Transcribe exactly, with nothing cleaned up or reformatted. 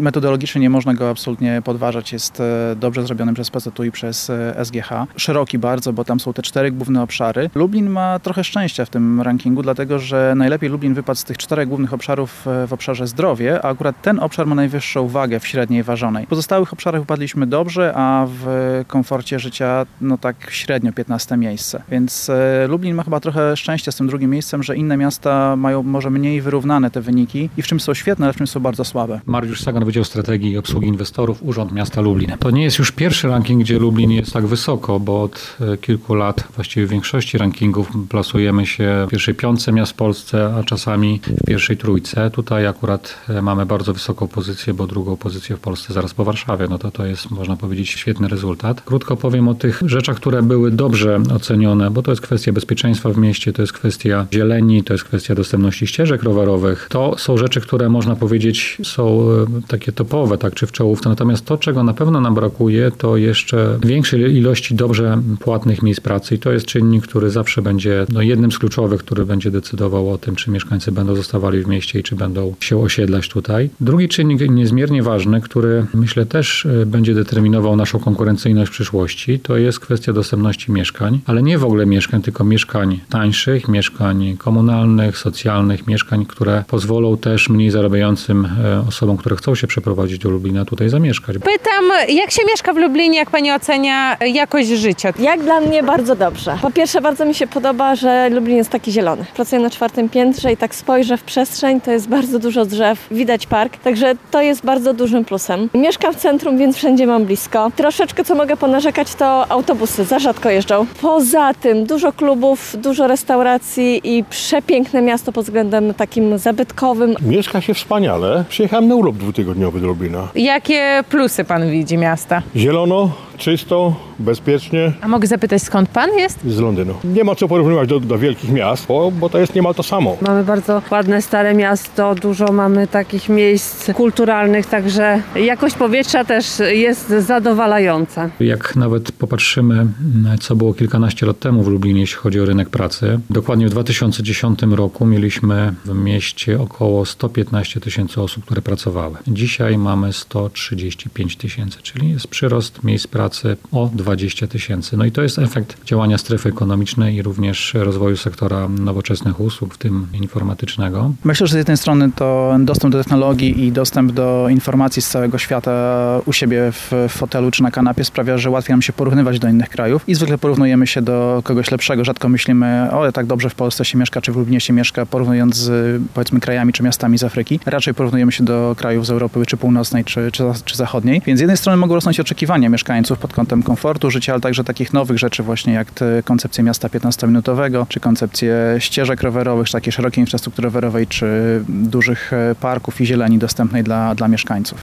metodologicznie nie można go absolutnie podważać. Jest dobrze zrobiony przez P Z U i przez S G H. Szeroki bardzo, bo tam są te cztery główne obszary. Lublin ma trochę szczęścia w tym rankingu, dlatego że najlepiej Lublin wypadł z tych czterech głównych obszarów w obszarze zdrowie, a akurat ten obszar ma najwyższą wagę w średniej ważonej. W pozostałych obszarach wypadliśmy dobrze, a w komforcie życia no tak średnio piętnaste miejsce. Więc Lublin ma chyba trochę szczęścia z tym drugim miejscem, że inne miasta mają może mniej wyrównane te wyniki i w czym są świetne, ale w czym są bardzo słabe. Mariusz Sagan, Wydział Strategii i Obsługi Inwestorów, Urząd Miasta Lublin. To nie jest już pierwszy ranking, gdzie Lublin jest tak wysoko, bo od kilku lat właściwie w większości rankingów plasujemy się w pierwszej piątce miast w Polsce, a czasami w pierwszej trójce. Tutaj akurat mamy bardzo wysoką pozycję, bo drugą pozycję w Polsce zaraz po Warszawie. No to to jest, można powiedzieć, świetny rezultat. Krótko powiem o tych rzeczach, które były dobrze ocenione, bo to jest kwestia bezpieczeństwa w mieście, to jest kwestia zieleni, to jest kwestia dostępności ścieżek rowerowych. To są rzeczy, które można powiedzieć są takie topowe, tak, czy w czołówce. Natomiast to, czego na pewno nam brakuje, to jeszcze większej ilości dobrze płatnych miejsc pracy i to jest czynnik, który zawsze będzie no, jednym z kluczowych, który będzie decydował o tym, czy mieszkańcy będą zostawali w mieście i czy będą się osiedlać tutaj. Drugi czynnik niezmiernie ważny, który myślę też będzie determinował naszą konkurencyjność w przyszłości, to jest kwestia dostępności mieszkań, ale nie w ogóle mieszkań, tylko mieszkań tańszych, mieszkań komunalnych, socjalnych, mieszkań, które pozwolą też mniej zarabiającym osobom, które chcą się przeprowadzić do Lublina, tutaj zamieszkać. Pytam, jak się mieszka w Lublinie, jak pani ocenia jakość życia? Jak dla mnie bardzo dobrze. Po pierwsze, bardzo mi się podoba, że Lublin jest taki zielony. Pracuję na czwartym piętrze i tak spojrzę w przestrzeń, to jest bardzo dużo drzew, widać park, także to jest bardzo dużym plusem. Mieszkam w centrum, więc wszędzie mam blisko. Troszeczkę, co mogę ponarzekać, to autobusy za rzadko jeżdżą. Poza tym dużo klubów, dużo restauracji i przepiękne miasto pod względem takim zabytkowym. Mieszka się wspaniale. Przyjechałem na urlop dwutygodniowy do Lublina. Jakie plusy pan widzi miasta? Zielono, czysto, bezpiecznie. A mogę zapytać, skąd pan jest? Z Londynu. Nie ma co porównywać do, do wielkich miast, bo, bo to jest niemal to samo. Mamy bardzo ładne, stare miasto, dużo mamy takich miejsc kulturalnych, także jakość powietrza też jest zadowalająca. Jak nawet popatrzymy, co było kilkanaście lat temu w Lublinie, jeśli chodzi o rynek pracy, dokładnie w dwa tysiące dziesiątym roku mieliśmy w mieście około sto piętnaście tysięcy osób, które pracowały. Dzisiaj mamy sto trzydzieści pięć tysięcy, czyli jest przyrost miejsc pracy o dwadzieścia tysięcy. No i to jest efekt działania strefy ekonomicznej i również rozwoju sektora nowoczesnych usług, w tym informatycznego. Myślę, że z jednej strony to dostęp do technologii i dostęp do informacji z całego świata u siebie w fotelu czy na kanapie sprawia, że łatwiej nam się porównywać do innych krajów i zwykle porównujemy się do kogoś lepszego. Rzadko myślimy, o tak dobrze w Polsce się mieszka, czy w Lublinie się mieszka, porównując z powiedzmy krajami czy miastami z Afryki. Raczej porównujemy się do krajów z Europy czy północnej, czy, czy, czy zachodniej. Więc z jednej strony mogą rosnąć oczekiwania mieszkańców pod kątem komfortu życia, ale także takich nowych rzeczy właśnie jak koncepcja miasta piętnastominutowego, czy koncepcje ścieżek rowerowych, czy takiej szerokiej infrastruktury rowerowej, czy dużych parków i zieleni dostępnej dla, dla mieszkańców.